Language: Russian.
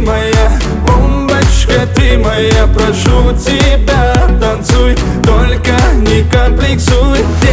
моя, бомбочка, ты моя. Прошу тебя, танцуй, только не комплексуй.